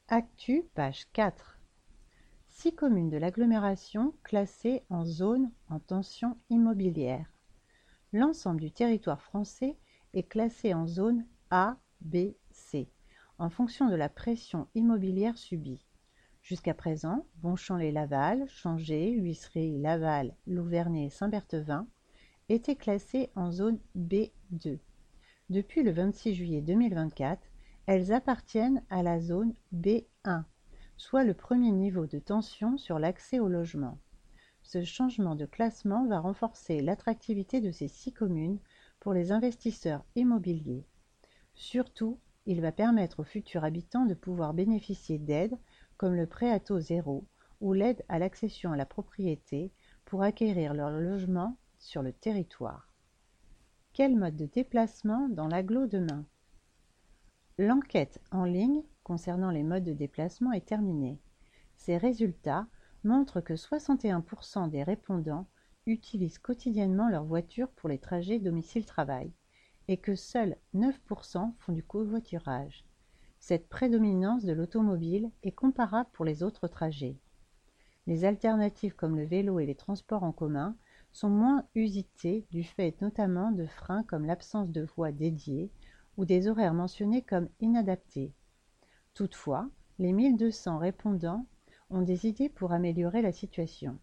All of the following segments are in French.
Actu, page 4. 6 communes de l'agglomération classées en zone en tension immobilière. L'ensemble du territoire français est classé en zone A, B, C, en fonction de la pression immobilière subie. Jusqu'à présent, Bonchamp-lès-Laval, Changé, l'Huisserie, Laval, Louvernay et Saint-Berthevin étaient classés en zone B2. Depuis le 26 juillet 2024, elles appartiennent à la zone B1, soit le premier niveau de tension sur l'accès au logement. Ce changement de classement va renforcer l'attractivité de ces 6 communes pour les investisseurs immobiliers. Surtout, il va permettre aux futurs habitants de pouvoir bénéficier d'aides comme le prêt à taux zéro ou l'aide à l'accession à la propriété pour acquérir leur logement sur le territoire. Quel mode de déplacement dans l'agglo demain? L'enquête en ligne concernant les modes de déplacement est terminée. Ces résultats montrent que 61% des répondants utilisent quotidiennement leur voiture pour les trajets domicile-travail et que seuls 9% font du covoiturage. Cette prédominance de l'automobile est comparable pour les autres trajets. Les alternatives comme le vélo et les transports en commun sont moins usitées du fait notamment de freins comme l'absence de voies dédiées ou des horaires mentionnés comme inadaptés. Toutefois, les 1200 répondants ont des idées pour améliorer la situation.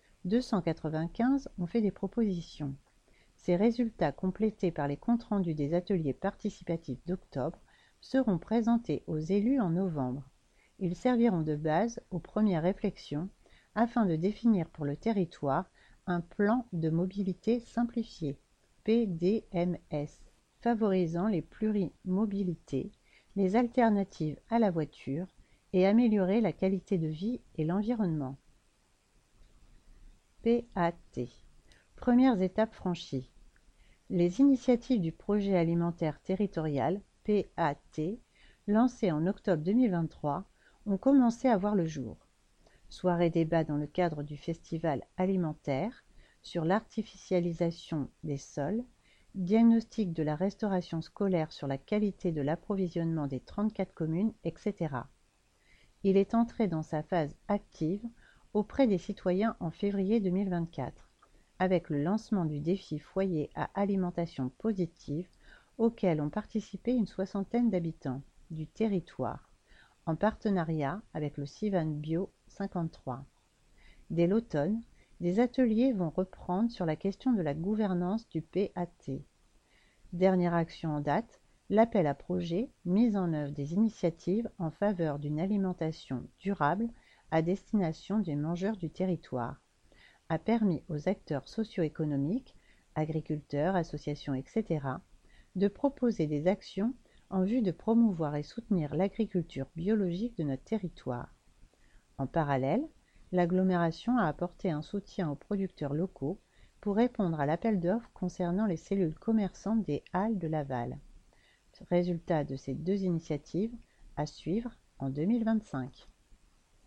295 ont fait des propositions. Ces résultats, complétés par les comptes rendus des ateliers participatifs d'octobre, seront présentés aux élus en novembre. Ils serviront de base aux premières réflexions afin de définir pour le territoire un plan de mobilité simplifié, PDMS, favorisant les plurimobilités, les alternatives à la voiture et améliorer la qualité de vie et l'environnement. PAT. Premières étapes franchies. Les initiatives du projet alimentaire territorial, PAT, lancé en octobre 2023, ont commencé à voir le jour. Soirée débat dans le cadre du festival alimentaire sur l'artificialisation des sols, diagnostic de la restauration scolaire sur la qualité de l'approvisionnement des 34 communes, etc. Il est entré dans sa phase active auprès des citoyens en février 2024, avec le lancement du défi foyer à alimentation positive auquel ont participé une soixantaine d'habitants du territoire, en partenariat avec le Sivan Bio 53. Dès l'automne, des ateliers vont reprendre sur la question de la gouvernance du PAT. Dernière action en date, l'appel à projets mise en œuvre des initiatives en faveur d'une alimentation durable à destination des mangeurs du territoire a permis aux acteurs socio-économiques, agriculteurs, associations, etc., de proposer des actions en vue de promouvoir et soutenir l'agriculture biologique de notre territoire. En parallèle, l'agglomération a apporté un soutien aux producteurs locaux pour répondre à l'appel d'offres concernant les cellules commerçantes des halles de Laval. Résultat de ces 2 initiatives à suivre en 2025.